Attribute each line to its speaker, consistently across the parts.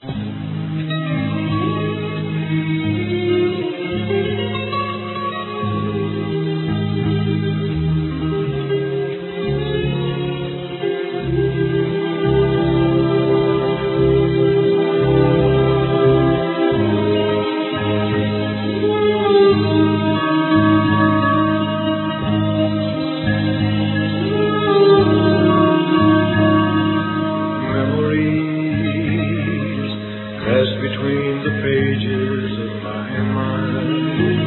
Speaker 1: Pressed between the pages of my mind.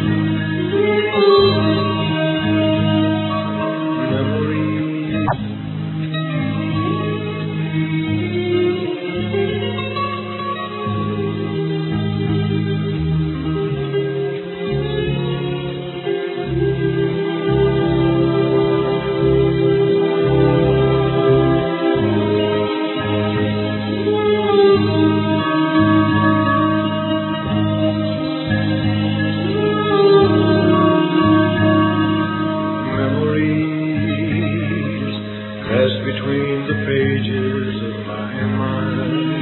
Speaker 1: Pressed between the pages of my mind.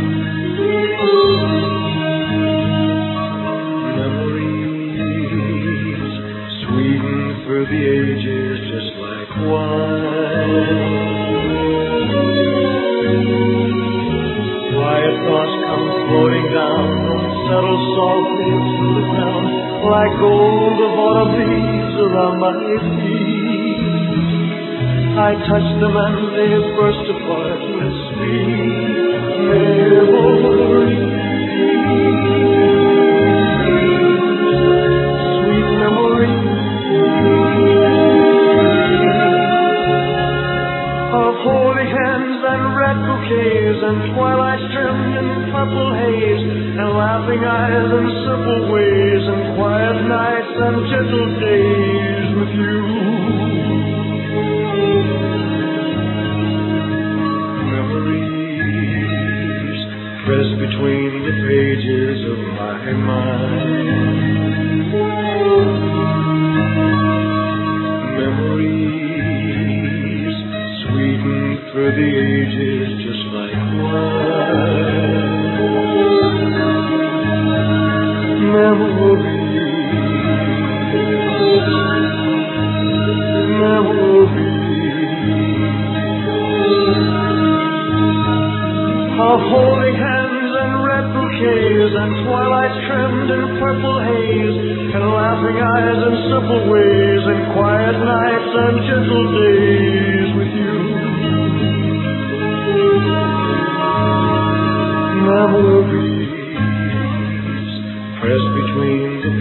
Speaker 1: Memories sweetened through the ages just like wine. Quiet thoughts come floating down and settle softly to the ground like gold of autumn leaves around my feet. I touch them and they burst apart with sweet memories. Sweet memories of holy hands and red bouquets and twilight trimmed in purple haze and laughing eyes and simple ways and quiet nights and gentle days with you. Pressed between the pages of my mind. Memories sweetened through the ages just like wine. Memories of holding hands and red bouquets and twilight trimmed in purple haze and laughing eyes and simple ways and quiet nights and gentle days with you. Memories pressed between the